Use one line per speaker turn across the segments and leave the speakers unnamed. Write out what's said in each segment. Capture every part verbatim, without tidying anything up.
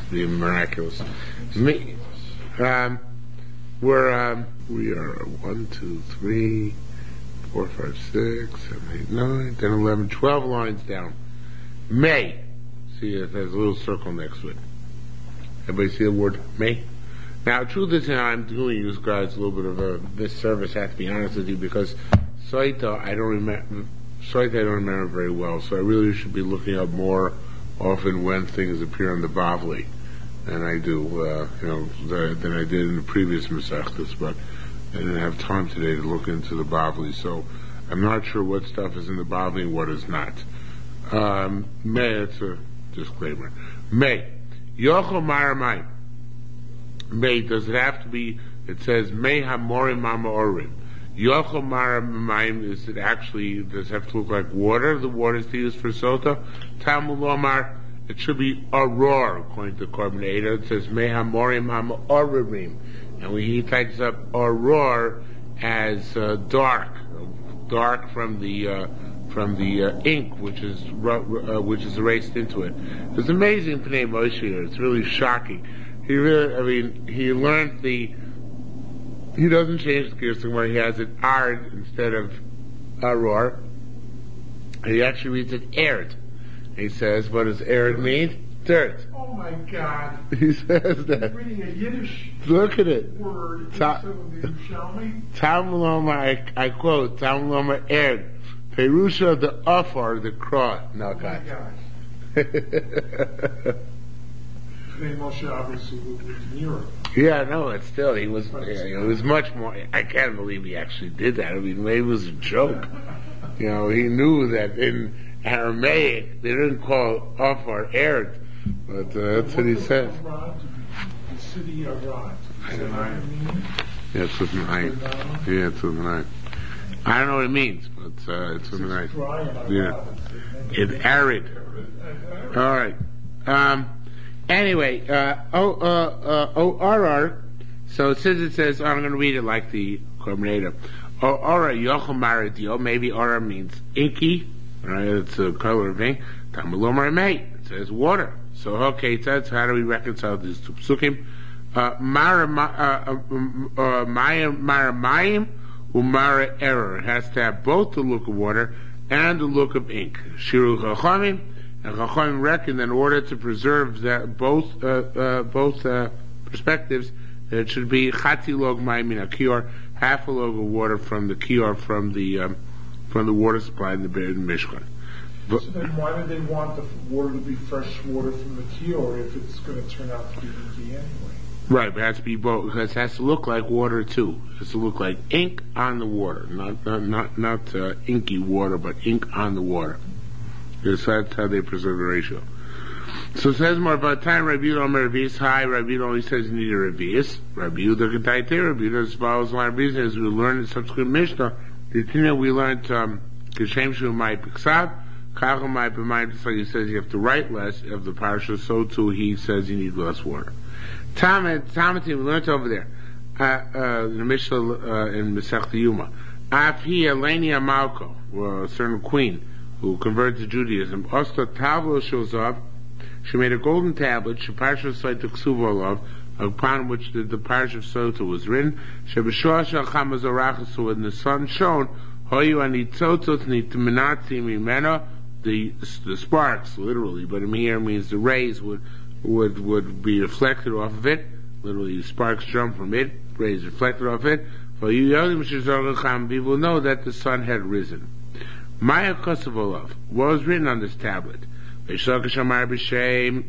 the miraculous. Me, um, we're um, we are one, two, three, four, five, six, seven, eight, nine, ten, eleven, twelve lines down. May. See, it has a little circle next to it. Everybody see the word May? Now, truth is, I'm doing you guys a little bit of a disservice. I have to be honest with you because Soita, I don't remember. Soita, I don't remember very well. So I really should be looking up more often when things appear on the Bavli, and I do, uh, you know, the, than I did in the previous Masechtas. But I didn't have time today to look into the Bavli, so I'm not sure what stuff is in the Bavli and what is not. Um, May, it's a disclaimer. May. Yochel Maramayim. May, does it have to be, it says, May Hamorim Mama Orim. Yochel Maramayim, is it actually, does it have to look like water? The water is to use for Sota? Talmud Lomar, it should be Auror, according to Korban Eidah. It says, May Hamorim Mama Orim. And when he types up Auror as uh, dark, dark from the, uh, from the uh, ink, which is uh, which is erased into it. It's amazing, Pnei Moshe. It's really shocking. He really, I mean, he learned the. He doesn't change the gears where he has it ard instead of aror. He actually reads it erd. He says, "What does erd mean? Dirt."
Oh my God!
He says that.
He's reading a Yiddish.
Look at it.
Word.
Ta- Talmud Lomar, I, I quote Talmud Lomar erd. Perusha the Afar, the Kra. No, God.
Oh Moshe obviously lived in Europe.
Yeah, no, it's still, he was, yeah, it was much more, I can't believe he actually did that. I mean, maybe it was a joke. You know, he knew that in Aramaic, they didn't call Afar Erd, but uh, that's what he says.
The city of Rod.
I don't know. Yeah, it's with an I. Yeah, it's with an I. I don't know what it means, but uh, it's with an I. Yeah. It's arid. All right. Um, anyway, uh, O, uh, uh, O R R, so since it says, I'm going to read it like the Korban Eidah. O R R, Yochel Maradio, maybe R R means inky, right? It's a color of ink. Talmud Lomar May, it says water. So, okay, that's how do we reconcile these two psukim? Uh, Mara, uh, uh, Maramayim, Umara error. It has to have both the look of water and the look of ink. Shiru Chachamim, and Chachamim reckon that in order to preserve that both uh, uh, both uh, perspectives, that it should be Chati log mayim min kior, half a log of water from the kior from the um, from the water supply in the Beis Mishkan.
But, so then why do they want the water to be fresh water from the kior if it's going to turn out to be inky anyway?
Right, but it has to be both, because it has to look like water too. It has to look like ink on the water, not not not, not uh, inky water, but ink on the water. Because that's how they preserve the ratio. So it says more about time. Rabbi Yehuda Omer Revius. Hi, Rabbi Yehuda only says you need a Revius. Rabbi Yehuda can tie there. Rabbi Yehuda follows line of reason as we learned in subsequent Mishnah. The Tina we learned um Kishem Shu Mai Piksab, Kachel Mai B'Mayim. So he says you have to write less of the parsha. So too he says you need less water. Tamati, we learned over there, uh, uh, in the Mishnah, uh, in Masechta Yuma. Afi Elenia Malko, a certain queen who converted to Judaism. Osta Tavlo shows up. She made a golden tablet, Sheparsha Sota Ksuvolav, upon which the, the Parsha of Sota was written. Shebeshua Shal Chamazorachas, so when the sun shone, Hoyu Anitzotot Nitmenati Mimena, the the sparks, literally, but here means the rays would would would be reflected off of it. Literally, sparks jump from it, rays reflected off it. For you, people know that the sun had risen. Maya Kosovolov, what was written on this tablet? Rabbi Yana,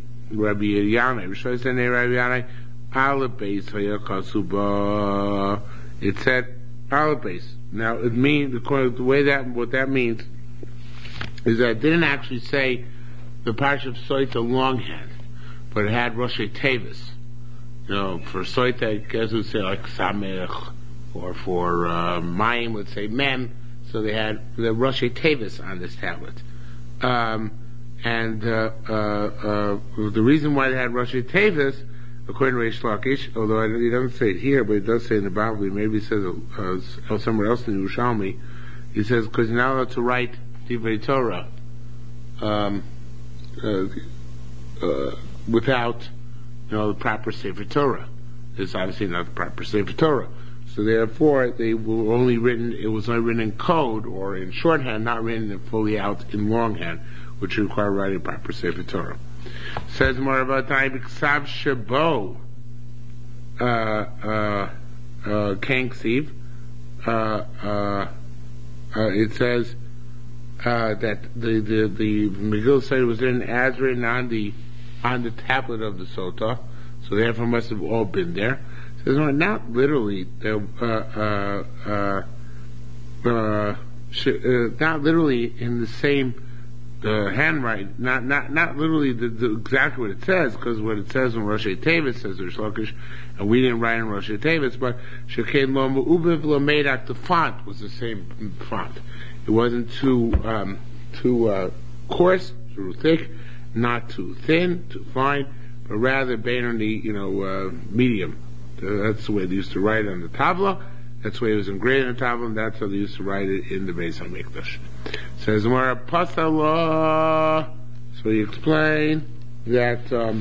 it said Alabase. Now it means, according to the way that what that means is that it didn't actually say the Parsha of Soita longhand, but it had Rosh Tevis. You know, for Soita, I guess it would say like Samech, or for uh, Mayim would say Mem. So they had the Rosh Tevis on this tablet. Um, and uh, uh, uh, the reason why they had Rosh Tevis, according to Reish Lakish, although he doesn't say it here, but it does say in the Bible, maybe he says it uh, somewhere else in the Yerushalmi, he says, because you're not allowed to write Divrei Torah um, uh, uh, without you know, the proper Sefer Torah. It's obviously not the proper Sefer Torah. So therefore, they were only written, it was only written in code or in shorthand, not written fully out in longhand, which require writing proper Sefer Torah. Says more about time, Ksav Shabo, uh, uh, uh, Kanksiv, uh, uh, uh, it says, uh, that the, the, the Megillah said it was written as written on the, on the tablet of the Sotah, so therefore must have all been there. Says, no, not literally, uh, uh, uh, uh, sh- uh, not literally in the same uh, handwriting, not not not literally the, the, exactly what it says, because what it says in Rosh Tevis says Rish Lakish, and we didn't write in Rosh Tevis, but Shekein Lo Me'ubev Lo Meidak, the font was the same font. It wasn't too um, too uh, coarse, too thick, not too thin, too fine, but rather Beinoni, you know, uh, medium. That's the way they used to write it on the tabla. That's the way it was engraved on the tabla, and that's how they used to write it in the Beis HaMikdash. Says Gemara Pasala. So you explain that um,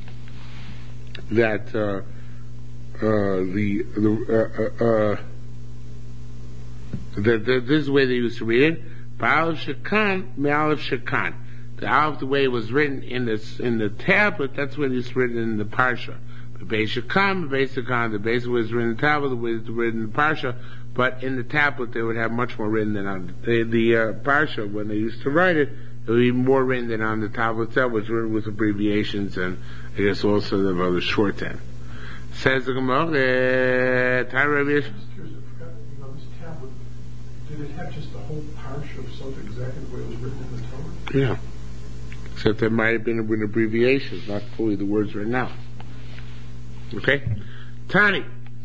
that uh, uh, the the uh, uh, that this is the way they used to read it. Ba'alef Shekan, Me'alef Shekan. The Aleph, the way it was written in this in the tablet, that's what it's written in the parsha. The Beis Shekan, the Beis Shekan, the Beis was written in the tablet, the way it's written in the parsha, but in the tablet they would have much more written than on the, the uh, parsha. When they used to write it, it would be more written than on the tablet itself, which was written with abbreviations and I guess also the other shorthand. Says the Gemara, Tyra
did it have just the whole parsha of something exactly the way it was written in the Torah?
Yeah. Except there might have been with abbreviations, not fully the words written out. Okay? Tani.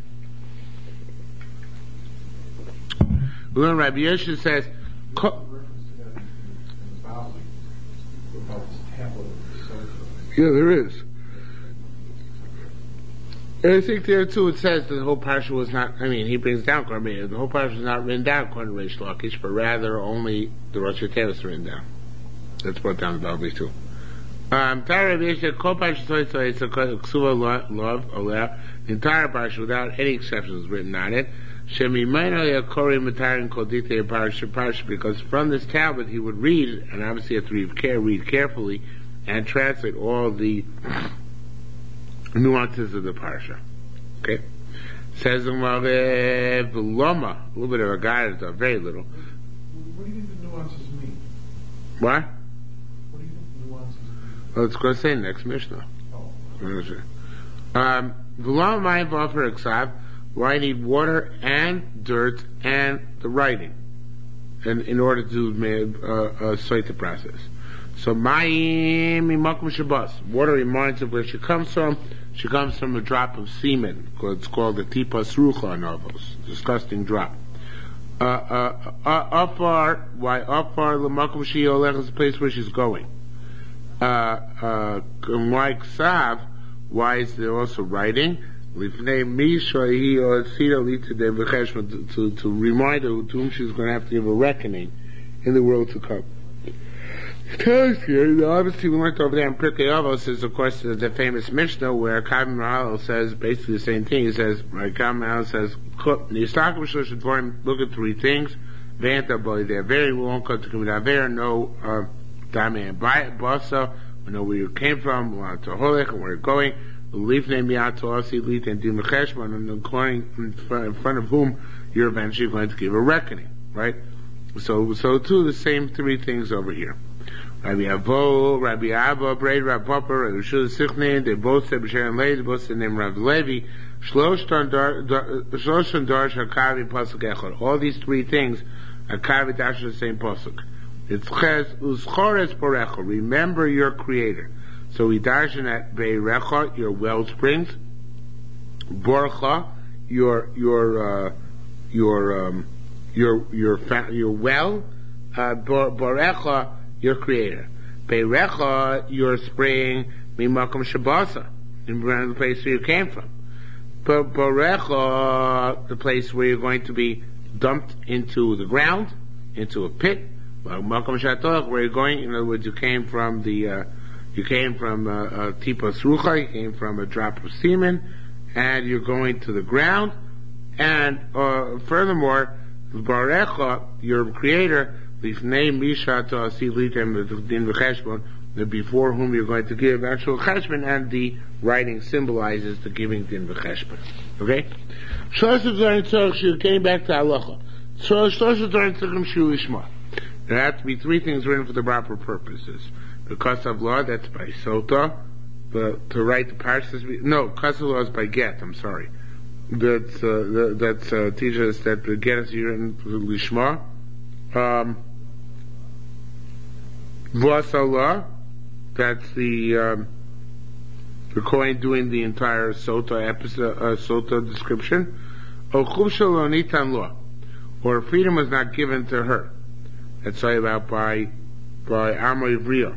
When Rabbi Yosha says, Co- yeah, there is. And I think there too it says that the whole parsha was not, I mean, he brings down, I mean, the whole parsha was not written down according to Reish Lakish, but rather only the Rosh Hashanah written down. That's brought down the Bavli too. Um, the entire parsha, without any exceptions, written on it. Because from this tablet he would read, and obviously you have to read, care, read carefully, and translate all the nuances of the parsha. Okay? Says the Loma, a little bit of a guidance, or very little.
What do you think the nuances mean?
What?
What do you think the nuances mean?
Well, it's going to say next Mishnah.
Oh.
Um, why I need water and dirt and the writing, and in order to do uh, uh, cite the process. So mayim imakum shabas. Water reminds of where she comes from. She comes from a drop of semen. It's called the tipas rucha novos. Disgusting drop. Uh, uh, uh, afar, why afar l'makom she olech is the place where she's going. Uh, uh, why ksav? Why is there also writing? Lifnei misha he or sida litidei v'cheshma to to remind her to whom she's going to have to give a reckoning in the world to come. It tells you, obviously we went over there in Pirkei Avos is of course the, the famous Mishnah where Kavim Rahal says basically the same thing. He says, right, Kavim Rahal says, look at three things. Vanta boy, they're very long, cut to come down there, no, uh, dame and basa, we know where you came from, we want to holech, and where you're going. Leaf name yato asi lit and dimacheshman, and according in front of whom you're eventually going to give a reckoning, right? So, so too, the same three things over here. Rabbi Avo, Rabbi Abba, Braid, Rabbi Papa, Rabbi Shul Sichnin, they both said B'Sher and Levi, they both said name Rabbi Levi, Shloshtan Darsh HaKavi Pasuk Echad. All these three things are Kavi Dash the same Pasuk. It's Ches, Uschores Porecha, remember your Creator. So we darshan at Beirecha, your well springs, Borcha, your, your, uh, your, um, your, your, fa- your well, uh, Borecha, your creator. Beirecha, your spring, Mimakom Shabasa, in the place where you came from. Borecha, the place where you're going to be dumped into the ground, into a pit. Mimakom Shatoch, where you're going, in other words, you came from the, uh, You came from a, a tipa srucha, you came from a drop of semen, and you're going to the ground. And uh, furthermore, Barecha, your creator, lifnei misha ta'asi litem din v'cheshbon, before whom you're going to give actual cheshbon, and the writing symbolizes the giving din v'cheshbon. Okay? Came back to halacha. There have to be three things written for the proper purposes. The Kasav law, that's by Sota. The, to write the parshas, no, Kasav law is by Get, I'm sorry. That's, uh, that's, uh, teaches us that the Get is written for Lishma. Um, Vasa that's the, um, the Kohen doing the entire Sota episode, uh, Sota description. O Chuvsha lo nitan law, or freedom was not given to her. That's talking about by, by Amar Ivriya.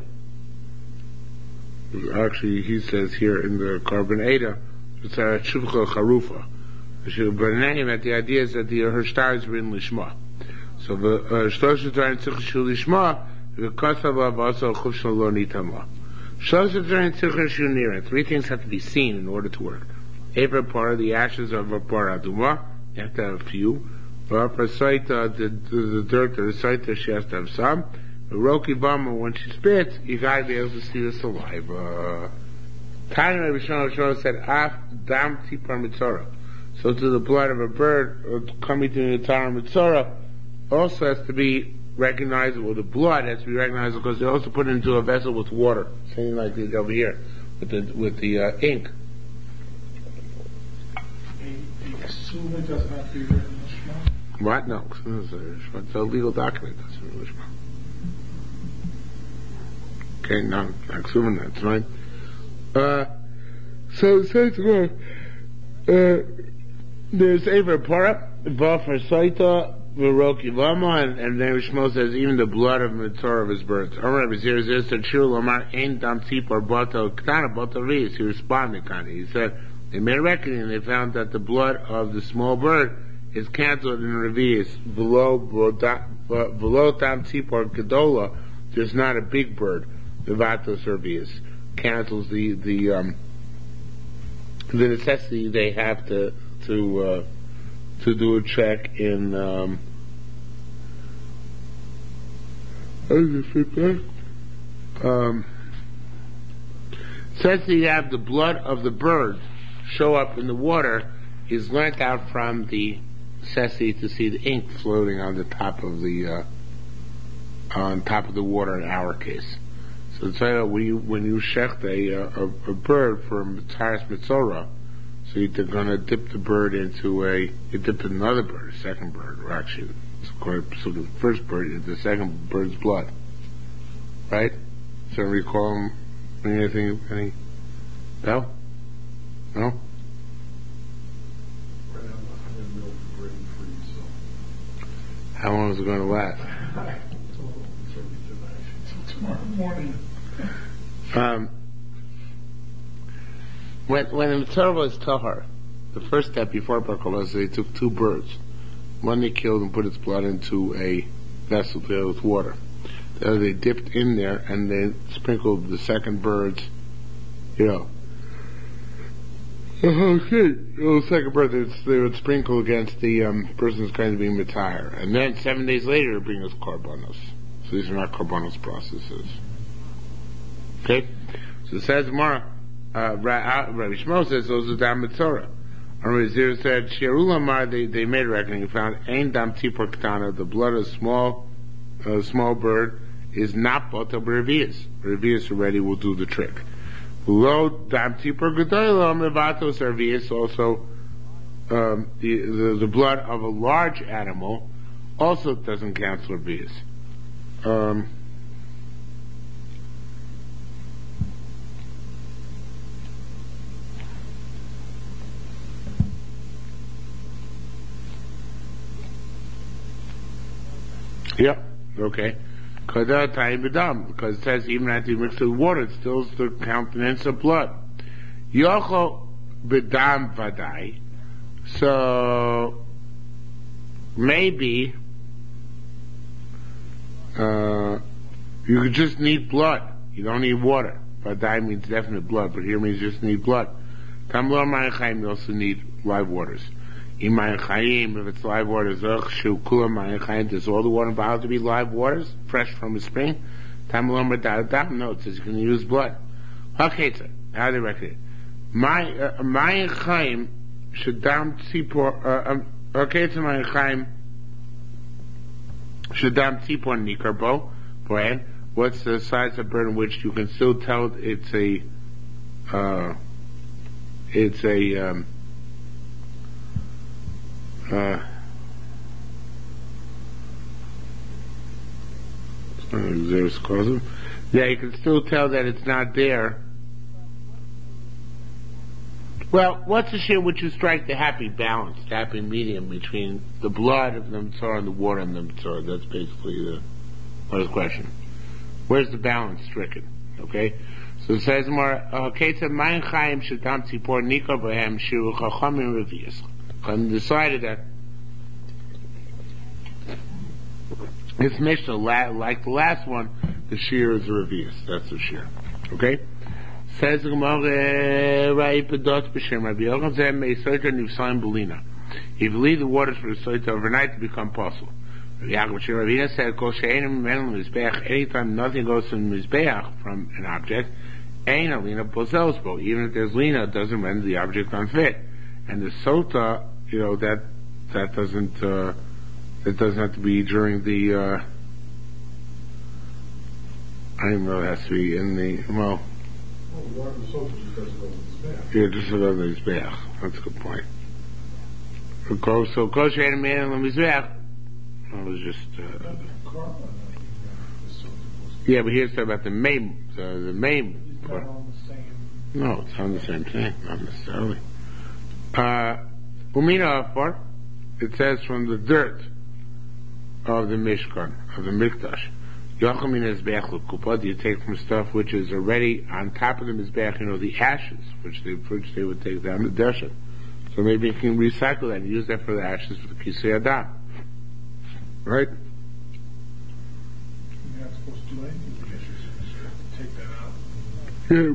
Actually, he says here in the Carbon Ada, it's a Shuvcha Charufa. But in any event, the idea is that the, her stars were in Lishma. So the Shlosha Dvarim Tzricha Shu Lishma, the Kasav Lav also Chuvsha lo nitan law. Shlosha Dvarim Tzricha Shu Nira. Three things have to be seen in order to work. Ever part the ashes of a par aduma, you have to have a few. The, the, the dirt of the saita, she has to have some. The roki bama, when she spits, you gotta be able to see the saliva. Tanya Rishon said, af dam tipar mitzora. So to the blood of a bird coming to the tar mitzora also has to be recognizable. The blood has to be recognizable because they also put it into a vessel with water, something like this over here, with the, with the uh, ink.
It doesn't have to be written in Lishma.
What? No, it's a legal document. That's in Lishma. Okay, no, assuming that's right. Uh, so it says more. Uh, there's Ever Para, Vafar Saita, Viroki Lama, and, and then Shmuel says even the blood of Mitzvah of his birds. Amar Bezir Zir said, Shir Lomar Ein Dam Tzipor Bato Ktana Bato Reis. He responded, kind of. He said, they made a reckoning and they found that the blood of the small bird is cancelled in Revius below below Tam Tzipor Gedola. There's not a big bird. The Vatos Revius cancels the the um, the necessity they have to to uh, to do a check in. Um, how does it fit back? Um, since you have the blood of the bird show up in the water, is learnt out from the necessity to see the ink floating on the top of the uh, on top of the water in our case. So it's like when you when you shecht a, a a bird for Taras Mitzora, so you're going to dip the bird into a you dip another bird, a second bird, or actually it's quite so the first bird is the second bird's blood, right? So recall anything any no no. How long is it going to last?
Tomorrow morning.
Um, when when the Mitzvah was tahar, the first step before Barkolos, they took two birds. One they killed and put its blood into a vessel filled with water. The other they dipped in there and they sprinkled the second bird's, you know. Okay, the second bird they would sprinkle against the um, person's kind of being mitayr, and then seven days later bring us korbanos. So these are not korbanos processes. Okay, so it says Mara, uh, Rabbi Shmuel says those are dam mitzora. And Rabbi Zir said Shirulamar they they made a reckoning and found ein dam tipor ktana, the blood of small uh, small bird is not bota b'revius. Revius already will do the trick. Lo dam tipor gedolah mevatos revius, also um, the, the the blood of a large animal also doesn't cancel revius. Um, yeah, okay. Because it says even after you mix it with water, it still is the countenance of blood. Yocho bedam vadai. So maybe uh, you just need blood. You don't need water. Vadai means definite blood, but here means just need blood. Tam lo mayim chayim, you also need live waters. In mayim chayim, if it's live waters, ugh, shu kula mayim chayim, does all the water bound to be live waters, fresh from a spring? Tam lo madadam, no, it says you can use blood. Okay, so, how do they record it? Mayim chayim, shadam tzipor, okay, so mayim chayim, shadam tzipor nikarbo, Brian, what's the size of bird in which you can still tell it's a, uh, it's a, um, uh, yeah, you can still tell that it's not there. Well, what's the shit which you strike the happy balance, the happy medium between the blood of the Mitzvah and the water of the Mitzvah? That's basically the, what's the question? Where's the balance stricken? Okay? So it says more, Ketzad Mayim Chayim Shadam Tzipor Nikar Bohem Shiru Chachamim Revius. And decided that this Mishnah, like the last one, the shear is a Revius. That's the shear. Okay? Says the Gemara, Rai Pedot B'Shem Rabbi Yochanan Zeh Meisoita Nivsaim Belina. If you leave the waters for the soita overnight to become possible. Yaakov Ravina said, "Kol she'enim mimenu mizbeach." Anytime nothing goes from mizbeach from an object, ein alina poselsbo. Even if there's lina, it doesn't render the object unfit. And the sota, you know, that that doesn't uh, it doesn't have to be during the. Uh, I don't know. It has to be in the well.
Well, water the sota just doesn't go to mizbeach.
Yeah, just go to mizbeach. That's a good point. So kol she'enim mimenu mizbeach. I was just, uh, yeah, but here's about the main, uh, the main part. No, it's on the same thing, not necessarily. Uh, Umina part, it says from the dirt of the Mishkan, of the Mikdash. Yochamin Mizbeach L'Kupa, do you take from stuff which is already on top of the Mizbeach, you know, the ashes, which they, which they would take down the desert. So maybe you can recycle that and use that for the ashes for the Kisei Adam. Right?
You're not supposed to do anything with issues. Take that out.
Yeah,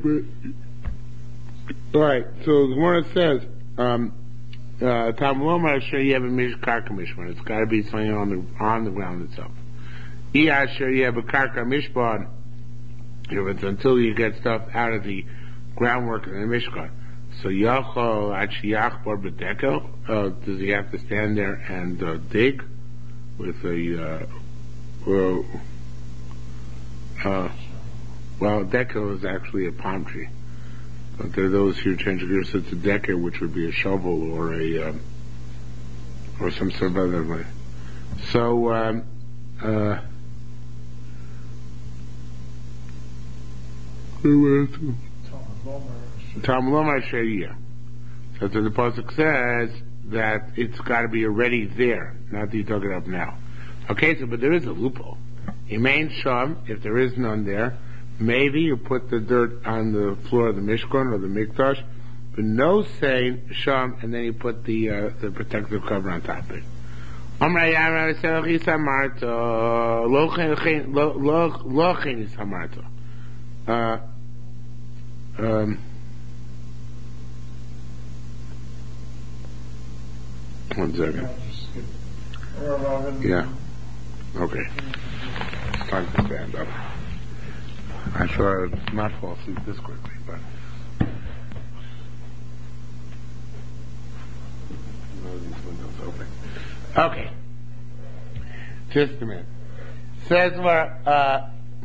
but alright, so the Gemara says, um, uh, Tam Lomar Asher Yeh B'Karka Mishpan. It's gotta be something on the, on the ground itself. I Asher Yeh B'Karka Mishpan. If it's until you get stuff out of the groundwork in the Mishkan. So Yachol Achiyachbar B'Dekel, uh, does he have to stand there and, uh, dig? With a, uh, well, uh, well, decker is actually a palm tree. But there are those who change gears, so it's a decker, which would be a shovel or a, um, or some sort of other way. So, um, uh, Tam Lomar Shariah. So the Pasuk says, that it's got to be already there, not that you took it up now. Okay, so but there is a loophole. Imain Sham, if there is none there, maybe you put the dirt on the floor of the Mishkan or the Mikdash, but no saying Sham, and then you put the uh, the protective cover on top of it. Amra Yara Selachis Hamarto, Lochenis Hamarto. Uh, um, One second. Yeah. Okay. It's time to stand up. I thought I would not fall asleep this quickly, but. No, these windows open. Okay. Just a minute. Says where, uh,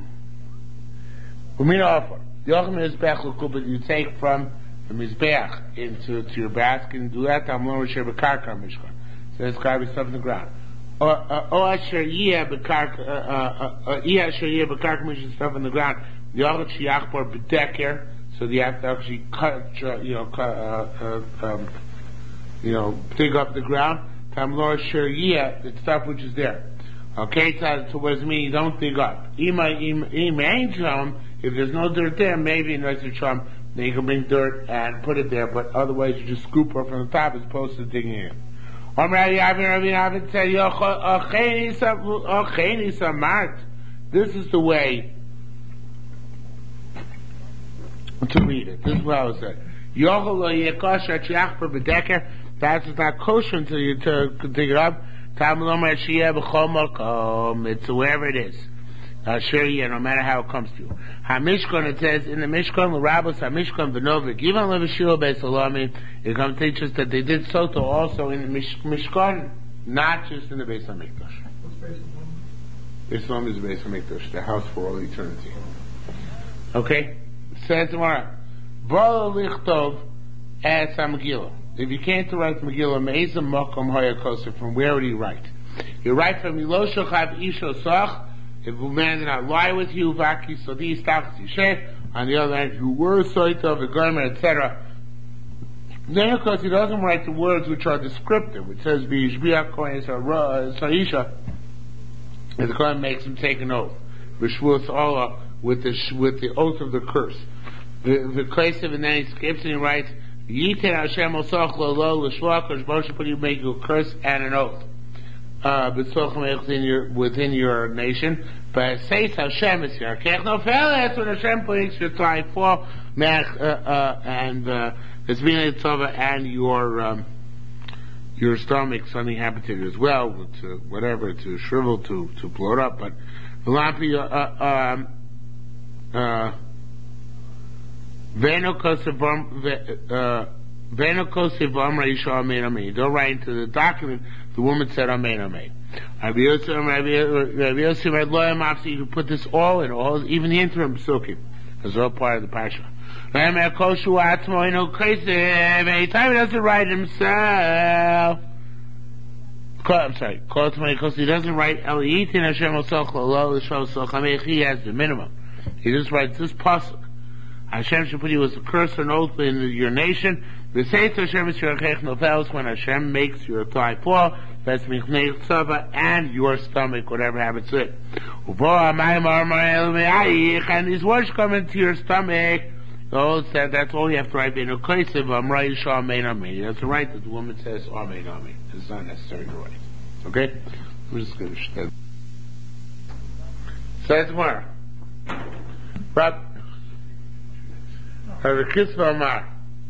Umina offer. Yochim Mizbeach L'Kupa, you take from the Mizbeach into to your basket and do that. I'm lower share b'karka mishkan. So it's got to be stuff in the ground. Or or asher yeh b'karka, yeh asher yeh b'karka mishkan, stuff in the ground. Yochim shiachbar b'deker. So you have to actually cut, you know, cut, uh, uh, um, you know, dig up the ground. Tam lower share yeh, the stuff which is there. Okay, so, so what does it mean? You don't dig up. Ima im im ain't. If there's no dirt there, maybe in Reiser Trump, then you can bring dirt and put it there, but otherwise you just scoop her from the top as opposed to digging in. This is the way to read it. This is what I was saying. Yochel lo yeh kosher tzriach per bedeker. That's not kosher until you to dig it up. Tam lo mer sheyeh b'chol makom. It's wherever it is. Uh, sure, yeah, no matter how it comes to you. HaMishkan, it says in the Mishkan, l'rabos HaMishkan v'novik. Even l'v'shiro beis halami, it comes to teach us that they did so to also in the Mish- Mishkan, not just in the Beis HaMikdash.
What's Beis HaMikdash?
Beis HaMikdash is the Beis HaMikdash, the house for all eternity. Okay? Says tomorrow, Bala lichtov as HaMegillah. If you can't write the Megillah, me'ezem makom hayakoser, from where would you write? You write from Yilo Shochav Isho Sach. If a man did not lie with you, Vaki Sodi Stachas Yishe, on the other hand, if you were Soita of a garment, et cetera. Then, of course, he doesn't write the words which are descriptive. It says, V'yishbiach Kohen Sa'isha, and the Kohen makes him take an oath. V'shvuas Allah, with the, with the oath of the curse. V'kleisiv, and then he skips and he writes, Yiten Hashem Osach Lo Lo L'shvach, or Moshe put you make you a curse and an oath. Uh, within your, within your nation, but says Hashem is here. No fail, that's when Hashem puts your time for, uh, uh, and, uh, it's been a tzava, and your, um, your stomach, something happened to you as well, to whatever, to shrivel, to, to blow it up, but, Lampi, uh, um, uh, Venokosivam, uh, Venokosivam Raisha Amen Amen. Don't write into the document, the woman said Amen Amen. Rabbi Yosef, Rabbi Yosef, Rabbi Loyam Afsi, you put this all in, all, even the interim psukim, as all part of the Pasha. Anytime he doesn't write himself, I'm sorry, because he doesn't write Eliyitin Hashem Osach Lo L'Shov Soch, he has the minimum. He just writes this pasuk. Hashem should put you as a curse and oath in your nation. The Seitz Hashem is your chech nofels when Hashem makes your thigh fall. That's michnei tzava and your stomach, whatever happens to it. And these words come into your stomach. Oh, said that's all you have to write. That's right that the woman says Amen Amen. It's not necessary to write. Okay? I'm just going to. Says more. But. Rabbi Kispa Amar.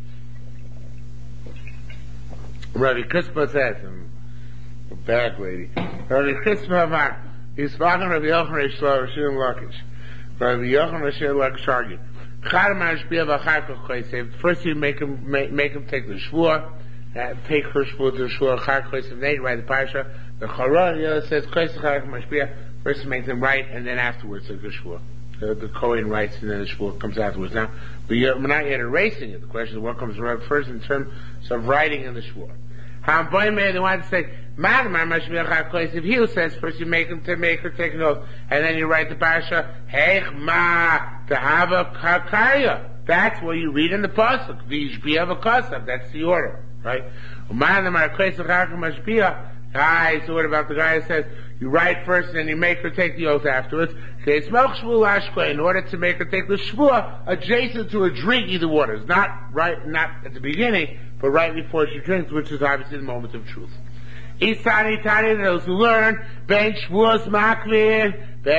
Rabbi Kispa says, a back lady. Rabbi Kispa Amar. He's talking Rabbi Yochanan Reish Lakish, Rashim Lakish. Rabbi Yochanan Rashim Lakish argued. First you make him, make, make him take the shvua, uh, take her shvua to the shvua, then you write the parsha. The Charon, the other says, first you make them write, and then afterwards take the shvua. The, the Kohen writes and then the shvur comes afterwards. Now, but you're, we're not yet erasing it. The question is what comes right first in terms of writing in the shvur. How boy man they want to say, if he who says first you make him to make her take an oath, and then you write the parsha, Heich ma to have a karya. That's what you read in the pasuk. V'yishbiya v'kasav. That's the order, right? Ah, so what about the guy who says you write first and then you make her take the oath afterwards? In order to make her take the shvua adjacent to a drinking the waters, not right, not at the beginning, but right before she drinks, which is obviously the moment of truth. Isani Tani, those who learn ben shvuas makvin,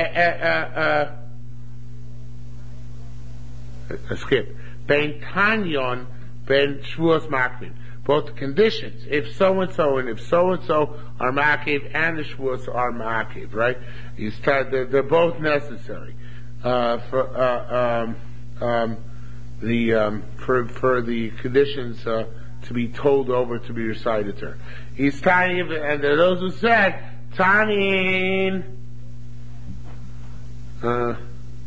skip ben tanyon ben shvuas makvin. Both the conditions, if so and so and if so and so are ma'akiv and the shvuas are ma'akiv, right? You start, they're, they're both necessary uh, for uh, um, um, the um, for for the conditions uh, to be told over to be recited to her. He's tiny, and there are those who said tanin. Uh,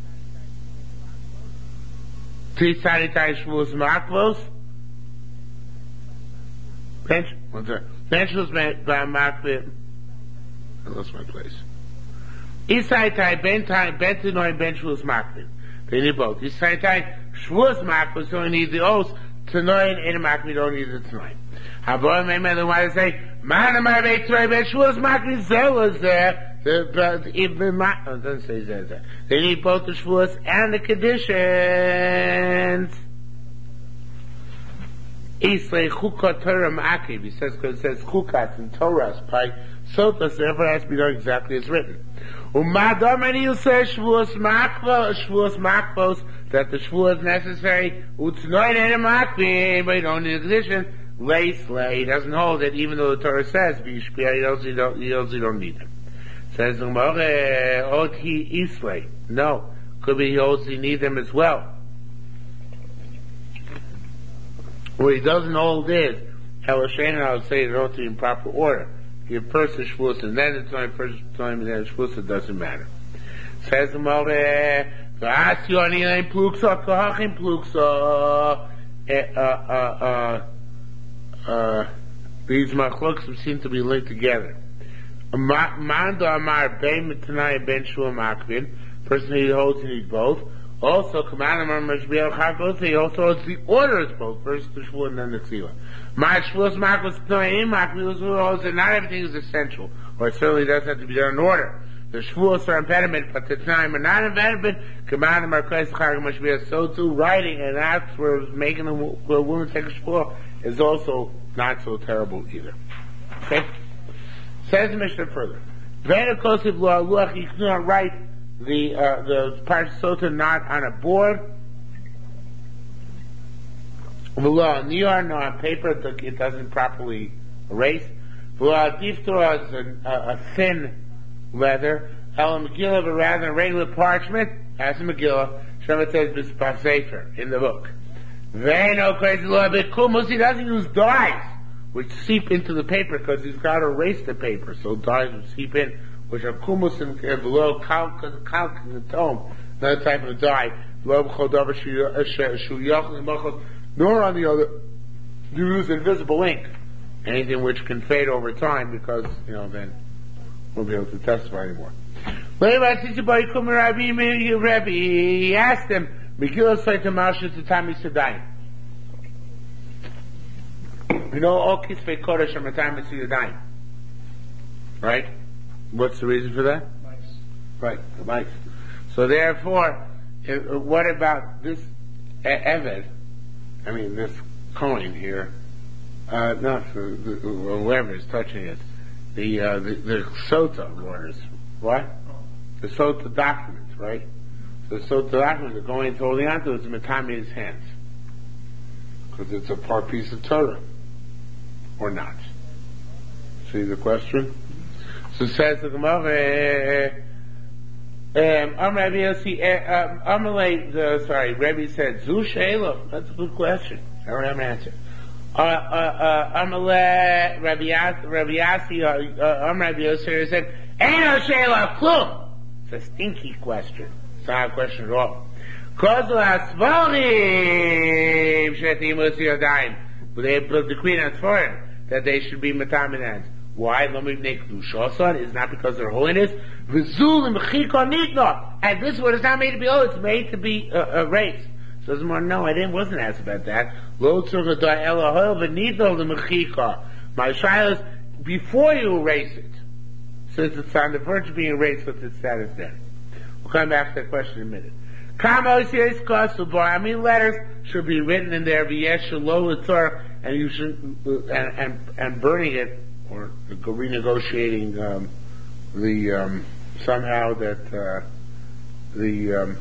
Three tiny tiny shvuas ma'akvos. Bench, one second. Bench was made by Makvit. I lost my place. Isai Tai, Ben Tai, Ben Tinoy, Bench was Makvit. They need both. Isai Tai, Shvuz Makvit, so you need the oath. Tinoy and Makvit don't need the Tinoy. However, my mother wanted to say, Man, my way to Ben Shvuz Makvit, there was there. The, but even my, oh, it doesn't say there. They need both the Shvuz and the conditions. Islay Chukah Torah Ma'akiv. He says, because it says Chukas and Torahs by Sotas, therefore it has to be done exactly as written. Umadam and he'll say Shvuos Makvos, Shvuos Makvos, that the Shvuos is necessary. Utznoin and Makvim, but you don't need a condition. Lay slay, he doesn't hold it, even though the Torah says, Vishpia, he knows you don't, he knows you don't need them. Says the Gemara, Oti Islay. No. Could be he holds you need them as well. What he doesn't hold is, Elishain, I would say it ought to be in proper order. Give first the Shvuos and then the time, first the time and then the Shvuos, it doesn't matter. Says the Gemara, V'asyon ilaim pluksa, kahachim pluksa, uh, uh, uh, Uh, these machloks seem to be linked together. Mando Amar Ben Mitanai Ben Shua Makvin, person who holds and needs both. Also, Kaman Amar Mashbiel Chakos, he also holds the order as both, first the Shua and then the Tzila. My Shvuos Makvos Tnoim Makvos holds that not everything is essential, or it certainly does have to be done in order. The Shvuos are impediment, but the Tnaim are not impediment. Kaman Amar Kais Chag Mashbiel, so too writing and acts for making a, a woman take a Shvuah is also not so terrible either. Okay? Says the Mishnah further. Vena Kosiv Lo Aluach, you cannot write the, uh, the Parashat Sota not on a board. V'lo Niyar, no on paper, it doesn't properly erase. V'lo Diftor is a, a, a thin leather. El Megillah, but rather than regular parchment, as a Megillah, Shema says B'Spas Sefer, in the book. Veno crazy little bit kumus, he doesn't use dyes, which seep into the paper, because he's got to erase the paper, so dyes will seep in, which are kumus and uh, below calc, calc in the tome, another type of dye, nor on the other, you use invisible ink, anything which can fade over time, because, you know, then we'll be able to testify anymore. He asked him, Megillah say to Masha to Tami Sedayim. You know, all Kisvei Kodesh are Matami Sedayim. Right? What's the reason for that?
Mice.
Right, the mice. So therefore, if, what about this e- Eved? I mean, this coin here, uh, not for the, whoever is touching it, the, uh, the, the Sota orders. What? The Sota documents, right? So the document that going into holding on to is Matami in his hands. Because it's a part piece of Torah. Or not. See the question? So it says the Gemara, um, Rabbi Yossi, Amalei, sorry, Rabbi said, Zu Sheila. That's a good question. I don't have an answer. Amalei, Rabbi Yossi, Rabbi Yossi said, Eino Sheila Klum. It's a stinky question. It's not a question at all. But they put the queen on foreign that they should be matam in hands. Why? It's not because of their holiness. And this one is not made to be old, it's made to be uh, erased. So there's more, no, I didn't, wasn't asked about that. My child is, before you erase it, since it's on the verge of being erased, what's its status then? We'll come back to that question in a minute. How many letters should be written in there, and you should, and, and, and burning it, or renegotiating, um, the, um, somehow that, uh, the, um,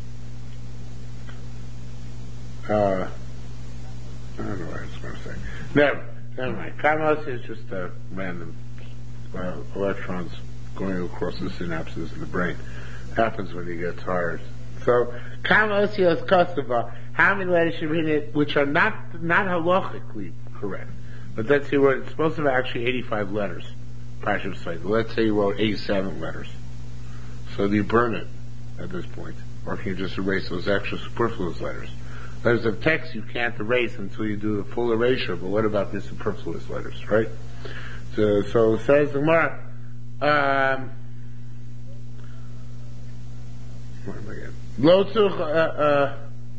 uh, I don't know what I was going to say. Never, never mind. Kamos is just a random, uh, electrons going across the synapses in the brain. Happens when you get tired. So, Kamosios Kosova, how many letters should be in it, which are not, not halachically correct. But let's see what, it's supposed to have actually eighty-five letters. Let's say you wrote eighty-seven letters. So do you burn it at this point? Or can you just erase those extra superfluous letters? Letters of text you can't erase until you do the full erasure, but what about the superfluous letters, right? So, so says the Gemara, um, what am I getting? Lo tzurch, uh, uh,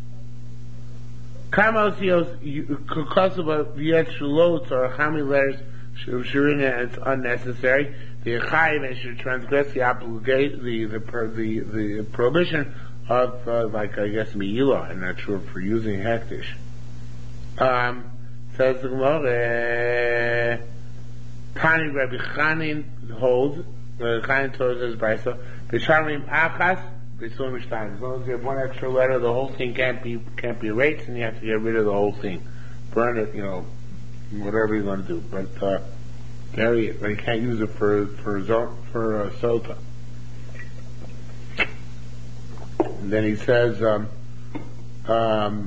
Kamosios, Kosova, Yetshulot, or how many letters Shirina, it's unnecessary. The Echaim, and should transgress the obligation, the, the, the, the prohibition of, uh, like, I guess, Me'ilah. I'm not sure for using Hektish. Um, says the Gemara, Tani Rabbi Chanin holds, Rabbi Chanin told us by so, B'sharim Achas, B'surim Shtayim. As long as you have one extra letter, the whole thing can't be can't be erased, and you have to get rid of the whole thing, burn it, you know, whatever you're going to do. But uh, bury it. But you can't use it for for for uh, sota. And then he says, um, um,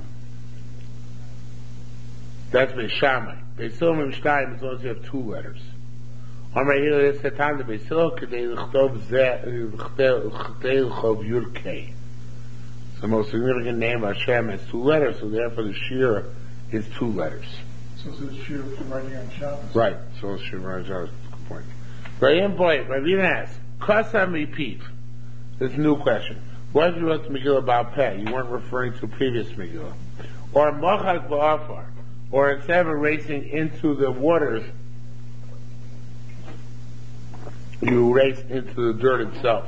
that's Beishamai. Beisurim Shtayim, as long as you have two letters. I'm right here, it's the time to Beisil, Kedei L'chtov Zeh, Kedei L'chov Yurkei. It's the most significant name of Hashem. It's two letters, so therefore the Shir is two letters.
So it's a Shir for writing on Shabbos.
Right, so it's Shir for writing on Shabbos. Good point. Rayim Boy, Ravina asks, Kasa Mipif. This is a new question. What if you wrote the Megillah about Peh? You weren't referring to previous Megillah. Or Mochak Ba'afar. Or instead of erasing into the waters, you erase into the dirt itself.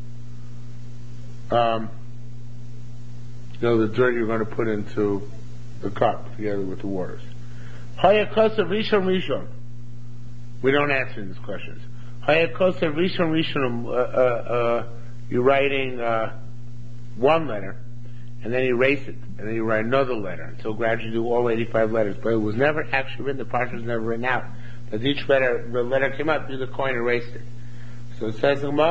Um, you know, the dirt you're going to put into the cup together with the waters. Hayakosa Rishon Rishon. We don't answer these questions. Hayakosa Rishon Rishon, uh, uh, uh, you're writing uh, one letter, and then you erase it, and then you write another letter, until gradually you do all eighty-five letters. But it was never actually written, the parsha was never written out. As each letter, the letter came up, through the coin erased it. So it says, in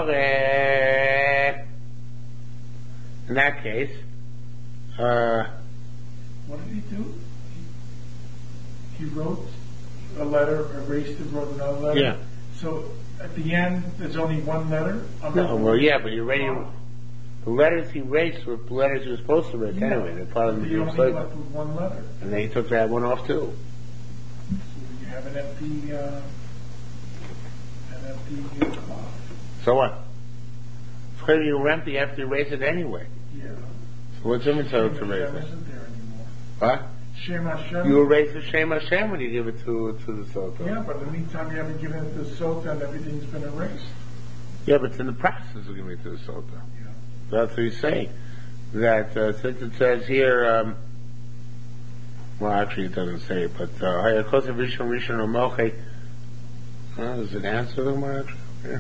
that case, uh,
what did he do? He, he wrote a letter, erased it, wrote another letter?
Yeah.
So at the end, there's only one letter? I'm
no, well, yeah, but you're ready. The letters he erased were the letters he was supposed to erase yeah. anyway. They're part of the
He only
slave.
left with one letter.
And then he took that one off too.
So you have an empty, uh, an empty uh, cloth.
So what? It's clear you were empty, you have to erase it anyway.
Yeah.
So what's inventory to erase it?
Isn't there anymore.
What?
Shem Hashem.
You erase the Shem Hashem when you give it to to the Sota.
Yeah, but in the meantime you haven't given it to the Sota and everything's been erased.
Yeah, but it's in the process of giving it to the Sota.
Yeah.
That's what he's saying. That uh, since it says here, um, well, actually it doesn't say it, but Hayakosa Rishon Rishon Omoche. Does it answer them actually? Yeah.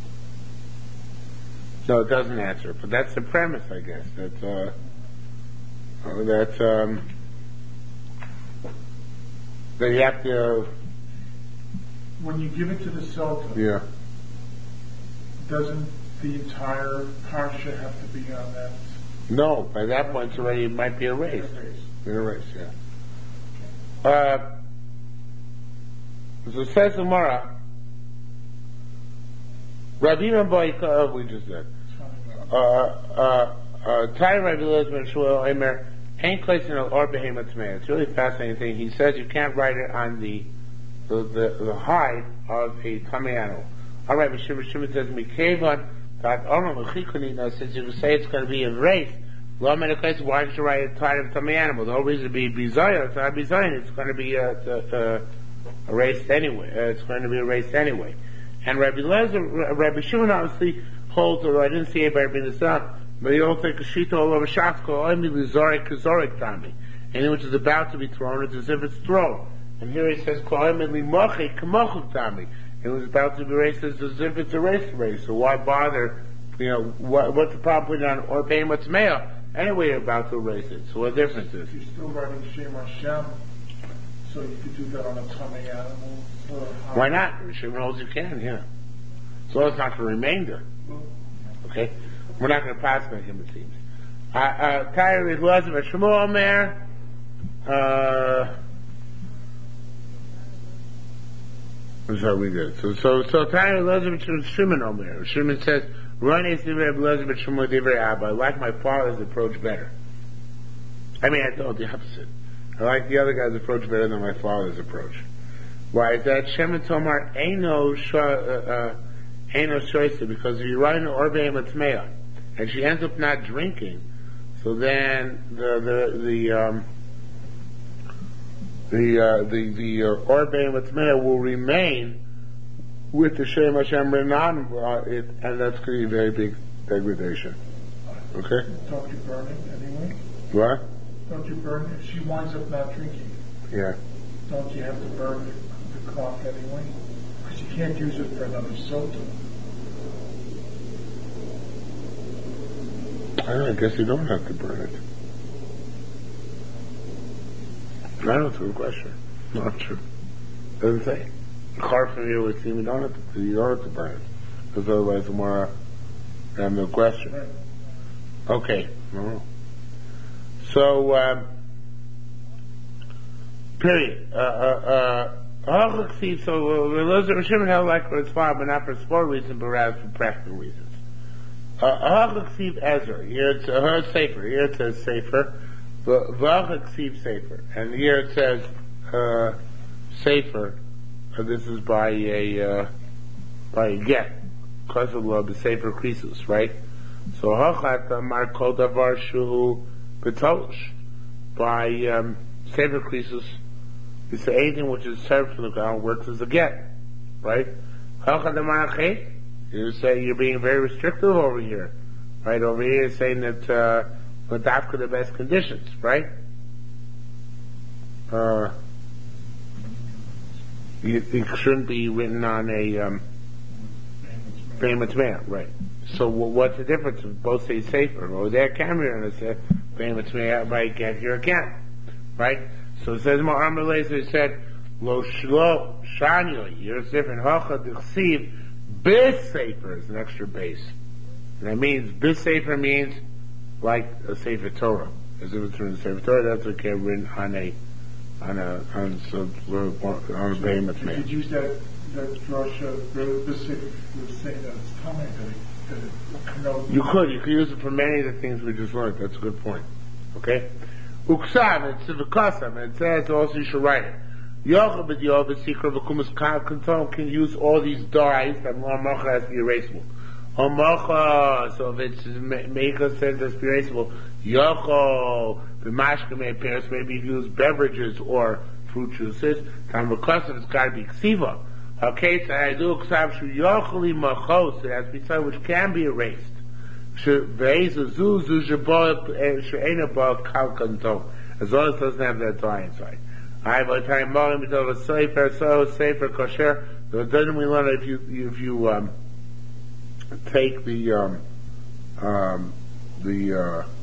No, it doesn't answer it, but that's the premise, I guess. That uh, uh, that um, that you have to. Uh,
when you give it to the Sota,
yeah.
doesn't the entire parsha have to be on that?
No, by that point it's already, it might be erased. Been erased, yeah. Uh, so says Gemara, Rabbi Boy, uh, we just did. Uh, uh, uh, Tai Rabbi Elazar Shmuel Omer, ain't placing an or behemoth tmei. It's a really fascinating thing. He says you can't write it on the the, the, the hide of a tamei animal. All right, Mishim Shimon says Mikevon that Omer Mechikuni. Now, since you say it's going to be erased, well, many places why should you write a hide of a tamei animal? The whole reason to be bizayah, it's not bizayah. It's going to be uh, uh, erased anyway. Uh, it's going to be erased anyway. And Rabbi Lezer, Rabbi Shimon obviously holds, although I didn't see anybody bring this up, but he holds like a sheet all over Shas called only Zorik Zorik Tami, and which is about to be thrown, it's as if it's thrown. And here he says, Kohemen Limochi Kamochuk Tami, and it was about to be erased as if it's erased erased. So why bother? You know, what, what's the problem with it on or paying what's mail? Anyway, you're about to erase it. So what difference is?
You're still writing Shem Hashem, so you could do that on a tamei animal. So
why not? Shimon holds you can, yeah. So it's not the remainder. Okay? We're not going to pass by him, it seems. Kyrie was a Shmuel Omer. Uh, I'm sorry, we did. So, so, so Kyrie was a Shimon Omer. Shimon says, Run is the Rebbe Elazar Shmuel Divrei Abba. I like my father's approach better. I mean, I thought the opposite. I like the other guy's approach better than my father's approach. Why is that? Shem and Tomar ain't no sh- uh, uh, ain't no choice, because if you write an Orbeim Atmeya and she ends up not drinking, so then the the the um, the uh, the the uh, Orbeim Atmeya will remain with the Shem Hashem Renan, uh, it, and that's going to be a very big degradation. Okay.
Don't you burn it anyway?
What?
Don't you burn it if she winds up not drinking?
Yeah.
don't you have to burn the, the cloth anyway? Because you can't use it for another sota.
I, don't know, I guess you don't have to burn it. I don't know, it's a good question. Not true. Doesn't say. Car from here would seem you don't have to, you don't have to burn it. Because otherwise the more I have no question.
Right.
Okay. No. So, um, period. Uh, uh, uh, so, Elazar Rishon held like for its far, but not for sport reasons, but rather for practical reasons. Uh, Ezra. Here it's a uh, safer. Here it says safer. V'achaksiv safer. And here it says, uh, safer. Uh, this is by a, uh, by a get. Because of the safer krisus, right? So, hachat amar kol davar shuhu betolish. By, um, safer krisus, you say anything which is served from the ground works as a get. Right? Hachat amar achet. You say you're being very restrictive over here. Right? Over here you're saying that, uh, but after the best conditions, right? Uh, it, it shouldn't be written on a, um, famous man, right? So what's the difference? Both say safer. Or there can be on a famous man, right? Get here again, right? So it says, Ma'amr Laser said, Lo shlo shani, here's different. Hacha d'chsiv, bis safer is an extra base. And that means, bis safer means, like a Sefer Torah. As if it's written in Sefer Torah, that's what can written on a, on a, on some, on a famous man.
You could use that, that drasha, the Sefer was saying that it's coming, that it, that it connotes.
You could, you could use it for many of the things we just learned. That's a good point. Okay? Uksav, it's a v'kasam, and it says also you should write it. Yochab et Yov, the secret of Akumas Kanton can use all these dyes that Macha has to be erasable. Omacha, so if it's Meika says that's erasable, Yochel, the Mashka may appear, maybe use beverages or fruit juices. Time v'kasam, it's got to be ksiva. Okay, so I do Uksav shu Yocheli Machos, it has to be something which can be erased. As long as it doesn't have that dye inside. I by time more bit of a safer, so safer kosher. So then we learn if you if you um, take the um, um, the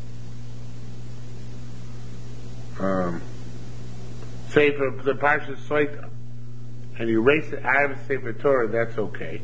uh, um, safer the parsha soita and you erase it out of the Sefer Torah, that's okay.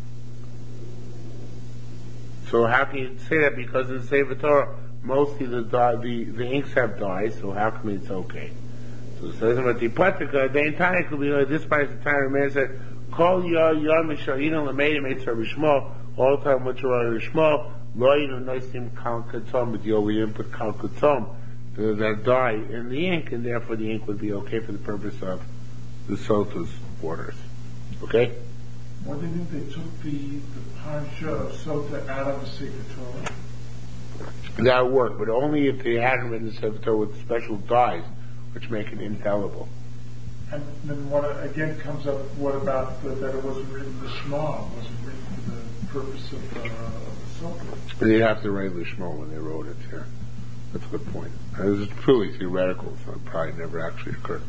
So how can you say that? Because in the Sefer Torah, mostly the dye, the, the inks have dyes, so how come it's okay? So it says about the Patika, the entire could be like this part of the time, the man said, Call ya yom mishayin l'meidim etzer b'shmo, all the time which are b'shmo, lo yinu noisim kal katom, but yo, we didn't put kal katom, that dye in the ink, and therefore the ink would be okay for the purpose of the sota's borders. Okay?
What do you think they took the, the parsha of Sota out of the Sefer Torah?
That would work, but only if they hadn't written the Sefer Torah with special dyes, which make it indelible.
And then what again comes up, what about the, that it wasn't written the Shema, it wasn't written for the purpose of, uh, of the Sota?
They have to write the Shema when they wrote it here. That's a good point. This is truly theoretical, so it probably never actually occurred.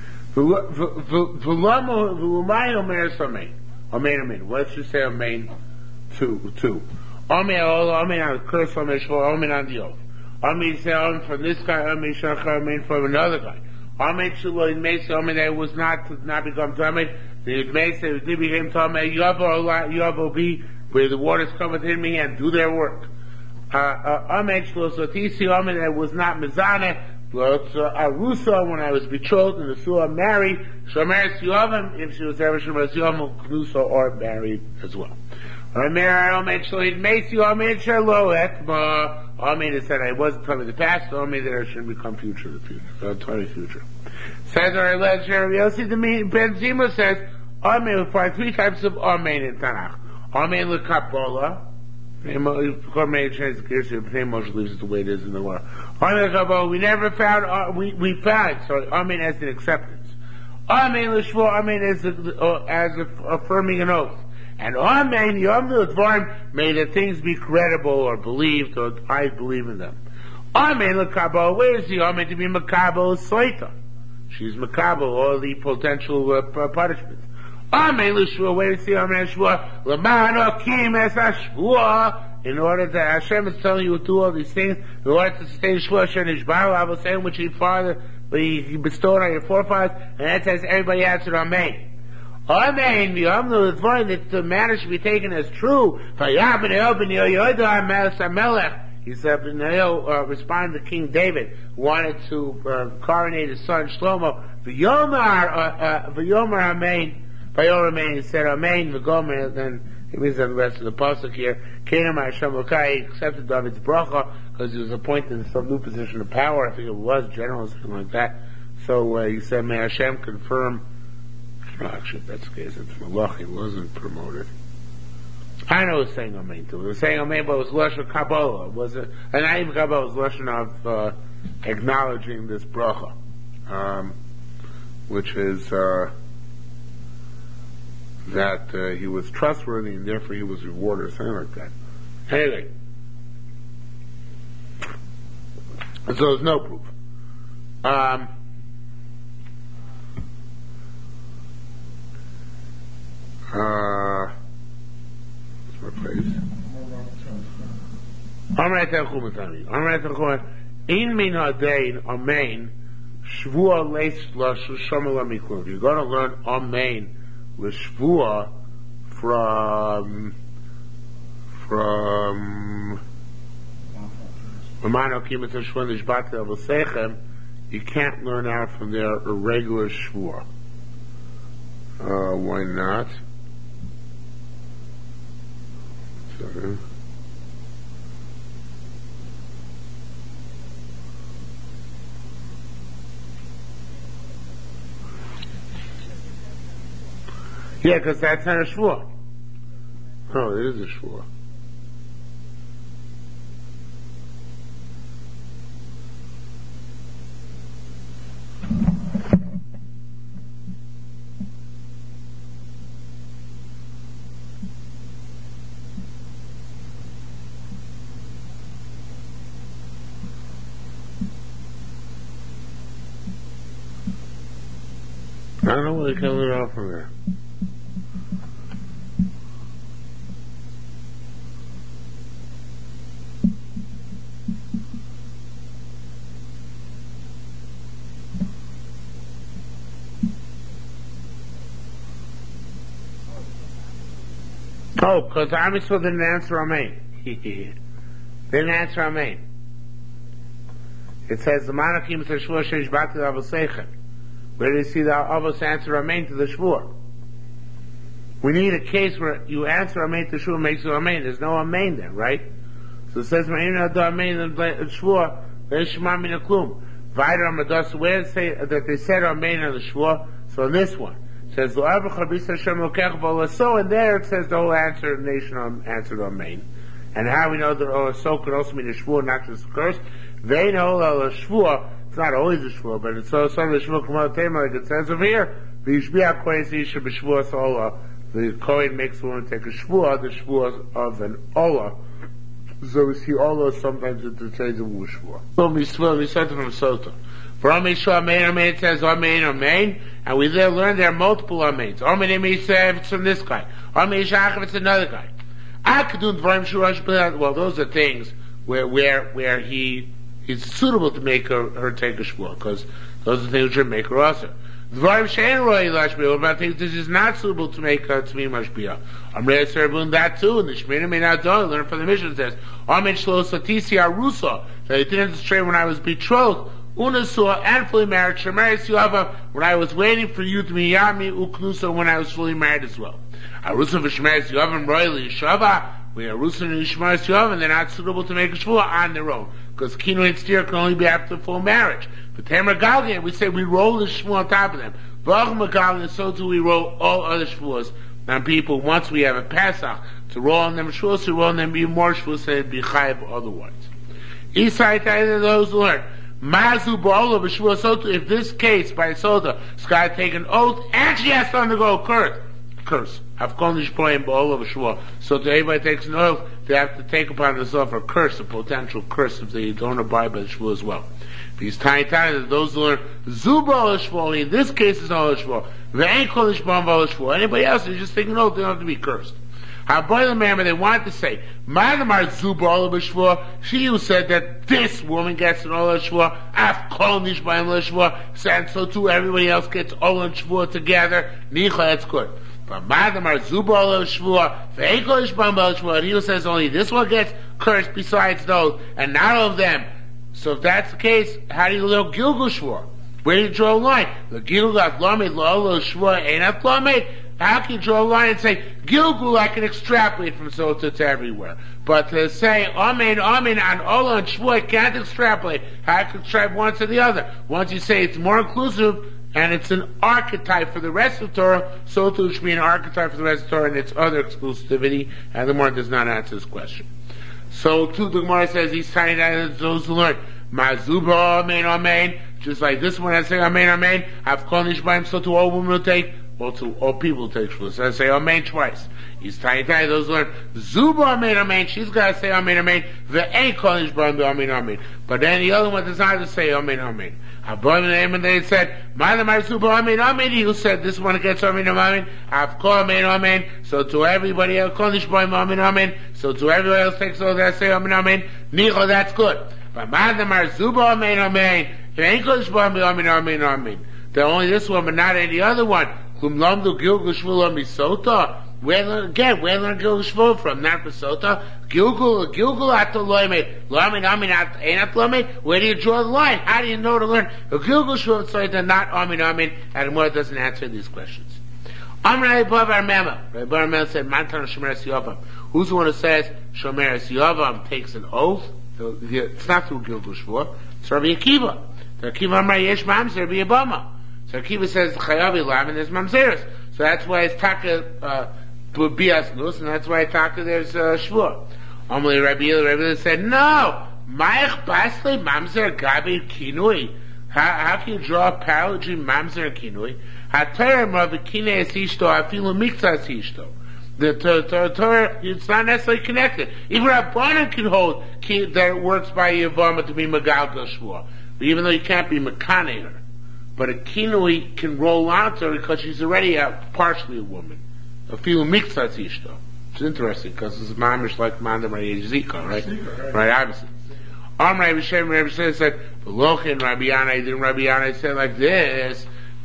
Amen, amen. Let's just say amen two, two. Amen, amen on the curse, amen, amen on the oath. Amen say amen from this guy, amen shachar, amen from another guy. Amen shelo, it may say amen that it was not to not become tamid. It may say it did become tamid. Yavo, yavo be where the waters come within me and do their work. Amen shelo, so tisi amen that it was not mizaneh. Arusa, when I was betrothed, and the Surah married, Shomer Siyavim, if she was ever Shomer Siyavim, Knusa, or married as well. Amen, Shaloid Mesi, Amen, Shaloet, Amen, it said I wasn't telling the past, Amen, that I should become future, the future, the twenty future. Says our alleged Yossi, the Ben Zima says, Amen, we find three types of Amen in Tanakh. Amen, L'Kapola, we never found, uh, we, we found, sorry, Amen as an acceptance. Amen l'shvo, Amen as, a, uh, as a, affirming an oath. And Amen, Yom L'Dvarim, may the things be credible or believed, or I believe in them. Amen l'kabal, where is the Amen to be makabal soita? she's makabel all the potential uh, punishments. Amen l'shvua, wait to see amen shvua, l'man okim es hashvua, in order to, Hashem is telling you to do all these things, in order to sustain shvua shenishbaru, I was saying which he father, he bestowed on your forefathers, and that says everybody answered amen. Amen, the omnu, the point that the matter should be taken as true. Vayam b'nei ben Yehoyada HaMelech. He said, Beneo uh, responded to King David, who wanted to uh, coronate his son Shlomo. V'yomar, v'yomar amen. V'yomar amen. He said amen. V'gomer. Then he means the rest of the pasuk here. Kenam Hashem Lokai. He accepted David's bracha because he was appointed in some new position of power. I think it was general or something like that. So uh, he said, may Hashem confirm. No, actually, if that's the case, it's Malach. He wasn't promoted. I know it was saying Amen too. It was saying Amen, but it was Lashon Kabbalah. It was a, and not even Kabbalah, it was Lashon of uh, acknowledging this bracha, um, which is uh, that uh, he was trustworthy and therefore he was rewarded or something like that. Anyway, so there's no proof. Um, uh, my place. Amrei Tanchum Tani. Amrei Tanchum. In min hadain amen. Shvua leis l'shomel amikum. You're going to learn amen l'shvua from from Amano kimet shvua nishbat l'avosechem. You can't learn out from their irregular shvua. Uh, why not? Sorry. Yeah, because that's not a shvua. Oh, it is a shvua. I don't know where they come it off from there. Oh, because Am Yisrael didn't answer Amen. Didn't answer Amen. It says, the Manakim says, Shvua Sheish Bati L'Avosechem. Where do you see the Avos answer Amen to the Shvua? We need a case where you answer Amen to Shvua makes you Amen. There's no Amen there, right? So it says, Ma'in Ado Amen and Shvua, Ve'eshma Min HaKlum. Vayder Amados, where it say that they said Amen on the Shvua? So in this one, it says, so and there it says the whole answer, nation answered Amen. And how we know that oh, so could also mean a Shvua, not just a curse. They know a Shvua, it's not always a Shvua, but it's also some of the Shvua come out like it says over here. The Kohen makes one take a Shvua, the Shvua of an Olah. So we see Olah sometimes interchangeable with Shvua. So we said from Sota. For Amen Shua Amen Amen it says Amen Amen, and we there learn there are multiple Amens. Amen Amen if it's from this guy. Amen Shach if it's another guy. Akadun Dvarim Shurash. Well, those are things where where where he is suitable to make her, her take a shvua, because those are things which should make her also. Dvarim Shein Roi Lashbiyah. About things this is not suitable to make her to be mashbiyah. Amrei Serbun that too, and the Shemina may not do. Learn from the mission says Amen Shlo Satisi Arusa. So he didn't stray when I was betrothed. Unasua and fully married. Shemaris Yuava when I was waiting for you to be Yami Uknusa when I was fully married as well. Arusa v'Shemaris Yuava Royally Shava. We are Arusa and Shemaris Yuava, and they're not suitable to make a shvua on their own because Kinu and Steer can only be after full marriage. But Tamar Galgan, we say we roll the shvua on top of them. V'Ach Magalgan, so too we roll all other shvuas on people. Once we have a Pesach to roll on them shvuas, we roll on them be more shvuas and be chayav otherwise. Isai Taita those learn. Mazu Ba'olah b'shvua sotu. If this case by Sota, this guy take an oath and she has to undergo a curse. Curse. Avkol Nishboim Ba'ol of Shua. So if anybody takes an oath, they have to take upon themselves a curse, a potential curse, if they don't abide by the Shua as well. If he's tiny, tiny, those who learn Zuba Shua, in this case it's not Shua. Ve'enkol Nishboim Ba'ol Shua. Anybody else is just thinking, no, they don't have to be cursed. How boy the man, they wanted to say, Madamar Zuba Ola B'Shvua, she who said that this woman gets an Ola Shvua, Af Kol Nishbaim Ola Shvua, and so too everybody else gets Ola and Shvua together, Nicha, that's good. But Madamar Zuba Ola Shvua, Ve'ekol Nishbaim Ola Shvua, and he who says only this one gets cursed besides those, and not all of them. So if that's the case, how do you know Gilgul Shvua? Where do you draw a line? The Gilgul Atlamed, Lo'ola Shvua, ain't Atlamed. How can you draw a line and say, Gilgul I can extrapolate from Sota to everywhere. But to say, Amen, Amen, on Ola and Shvua, I can't extrapolate. How can you extrapolate one to the other? Once you say it's more inclusive, and it's an archetype for the rest of Torah, Sota should be an archetype for the rest of Torah and its other exclusivity, and the Gemara does not answer this question. So too, the Gemara says, he's trying to those who learn, Mazuba, Amen, Amen, just like this one, I say, Amen, Amen, I've called Nishbaim, so to all women will take, Well, to all people take shvua. So I say amen twice. He's tiny tiny. Those learn zuba amen amen. She's got to say amen amen. The ain't calling shbam amen amen. But then the other one does not say amen amen. Above the name and they said mother my zuba amen amen. He who said this one gets amen amen. I've called amen amen. So to everybody else calling shbam amen amen. So to everybody else takes all that say amen amen. Nicho, that's good. But mother my zuba amen amen. It ain't calling shbam amen amen amen. They're only this one, but not any other one. Whom lamdu Gilgul Shvua misota. Where again? Where learn Gilgul Shvua from? Not misota. Gilgul Gilgul ato loimed. Loimed amin ain't loimed. Where do you draw the line? How do you know to learn Gilgul Shvua misota? Not amin amin. And more doesn't answer these questions. Amrei Bavar Mema. Bavar Mema said, "Mantan Shomeres Yavam." Who's the one who says Shomeres Yavam takes an oath? It's not through Gilgul Shvua. It's Rabbi Akiva. Rabbi Akiva Amrei Yesh Mamzer Rabbi Abama. So Akiva says Chayav Ilam and there's Mamzeres. So that's why it's Taka uh, Bias Nus, and that's why Taka there's uh, Shvua. Only Rabbi Yehuda, Rabbi Yehuda said, no, Ma'ich Basle Mamzer Gabi Kinui. How, how can you draw a parallel between Mamzer and Kinui? HaTorah of Kinei Asishto Afilu Mikta Asishto. The Torah, it's not necessarily connected. Even Rabbanan can hold that it works by Yavama to be Magal Shvua, even though you can't be Mekaner. But a kinui can roll onto her because she's already a, partially a woman. A few mixas ishto. It's interesting because it's mamish like mandam Zika, right? Right, right obviously. Amrei B'Shem Rabbi Shlomo said, "V'lochin Rabbi Yanai." Didn't Rabbi Yanai say like this?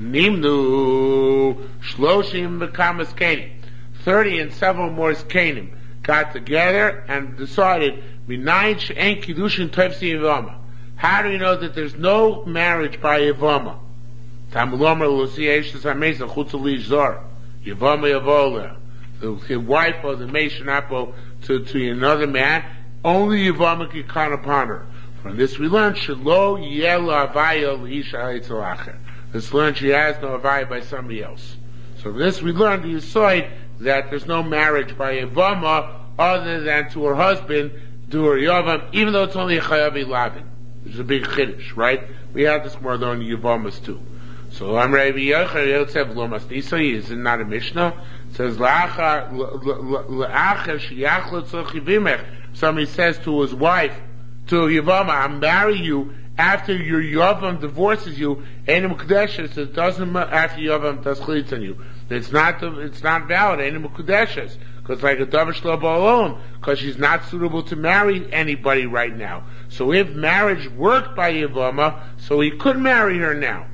Nimnu shloshim b'kamas kenim. Thirty and several more kenim got together and decided minayin she'en kiddushin tovsi yivama. How do we know that there's no marriage by yivama? Tamulomer Luciacious Hamesa Chutzali Zor. Yavama Yavola. The wife of the Mason Apple to, to another man, only Yavama can count upon her. From this we learn Shelo Yela Avaya Lisha Eitzalacher. This learns she has no Avaya by somebody else. So from this we learn the aside that there's no marriage by Yavama other than to her husband, to her Yavam, even though it's only a Chayav Lavin. Which is a big chiddush, right? We have this more on the Yavamas too. So I'm Rabbi Yochanan said Lo Masnisa. Is it not a Mishnah? It says La'achar La'achar Sheyachlot Tzachivimech. Somebody says to his wife, to Yavama, I'll marry you after your Yavam divorces you. Einem Kudeshes. It doesn't after Yavam does chalitz on you. It's not. It's not valid. Einem Kudeshes. Because like a Davar Shlo Ba'olom, because she's not suitable to marry anybody right now. So if marriage worked by Yavama, so he could marry her now.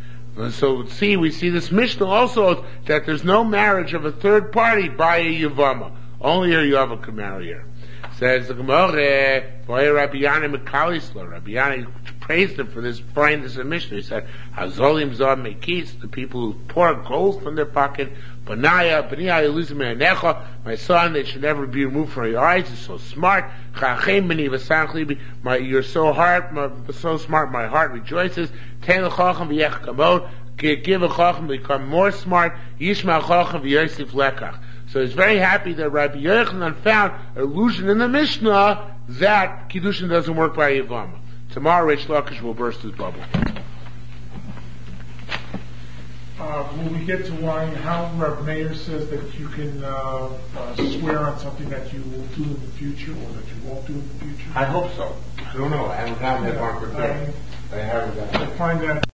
So see, we see this Mishnah also that there's no marriage of a third party by a Yavama. Only her Yavama can marry her. Says the Gemara, Boy Rabbi Yana Mekalisla. Rabbi Yana praised him for this, find this in Mishnah. He said, Hazolim Zah Mekis, the people who pour gold from their pocket, Banaya, Baniya Elizabeth Necha, my son, they should never be removed from your eyes. You're so smart. Chachem Bani Vasachli, my you're so hard, my, so smart, my heart rejoices. Ten Chacham V'yech Kamod, give a Chacham become more smart. Yishma Chacham V'yosif Lekach. So he's very happy that Rabbi Yochanan found an illusion in the Mishnah that Kiddushin doesn't work by Yavama. Tomorrow, Reish Lakish will burst his bubble.
Uh, when we get to why, how Rev Mayer says that you can uh, uh, swear on something that you will do in the future or that you won't do in the future.
I hope so. I don't know. I haven't gotten that far prepared. I haven't gotten
I find that